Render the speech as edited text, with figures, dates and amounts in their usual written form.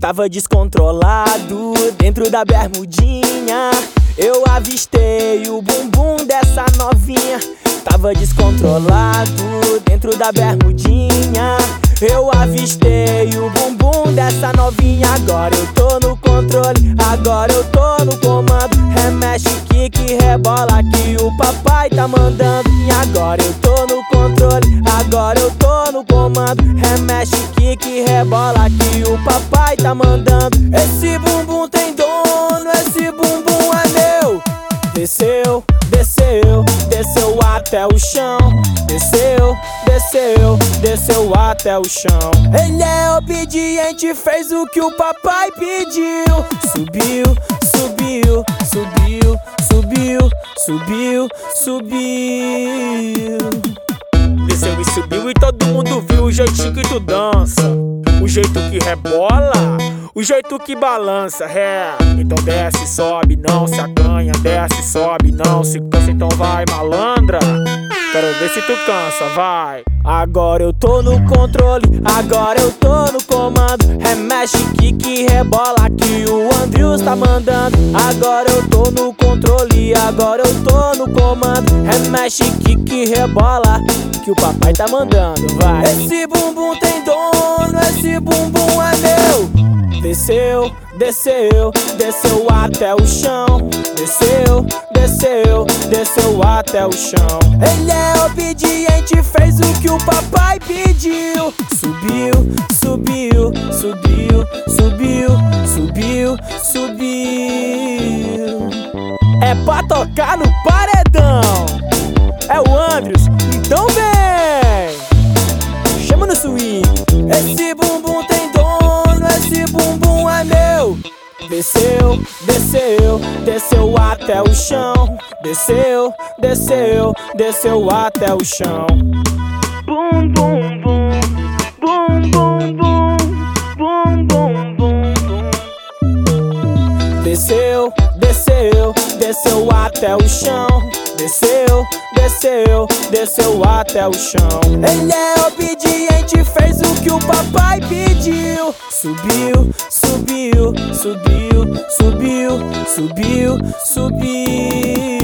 Tava descontrolado dentro da bermudinha. Eu avistei o bumbum dessa novinha. Tava descontrolado dentro da bermudinha. Eu avistei o bumbum dessa novinha. Agora eu tô no controle, agora eu tô no comando. Remexe, kick, rebola que o papai tá mandando. E agora eu tô no controle, agora eu tô no comando. Remexe, kick, rebola que o papai tá mandando. Esse bumbum tem dono, esse bumbum é meu. Desceu, desceu, desceu até o chão. Desceu, desceu, desceu até o chão. Ele é obediente, fez o que o papai pediu. Subiu, subiu, subiu, subiu, subiu, subiu. Desceu e subiu e todo mundo viu o jeitinho que tu dança, o jeito que rebola, o jeito que balança, é. Então desce, sobe, não se acanha. Desce, sobe, não se cansa. Então vai, malandra, quero ver se tu cansa, vai. Agora eu tô no controle, agora eu tô no comando. Remexe, kick, rebola que o Andrews tá mandando. Agora eu tô no controle, agora eu tô no comando. Remexe, kick, rebola que o papai tá mandando, vai. Esse bumbum tem dono, esse bumbum é meu. Desceu, desceu, desceu até o chão. Desceu, desceu, desceu até o chão. Ele é obediente, fez o que o papai pediu. Subiu, subiu, subiu, subiu, subiu, subiu. É pra tocar no paredão. É o Andrews, então vem. Chama no swing. Esse bumbum tem dono, esse bumbum é meu. Desceu, desceu, desceu até o chão. Desceu, desceu, desceu até o chão. Bum, bum, bum, bum, bum, bum, bum, bum, bum, bum. Desceu, desceu, desceu até o chão. Desceu, desceu, desceu até o chão. Ele é obediente, fez o que o papai pediu. Subiu, subiu, subiu, subiu, subiu, subiu.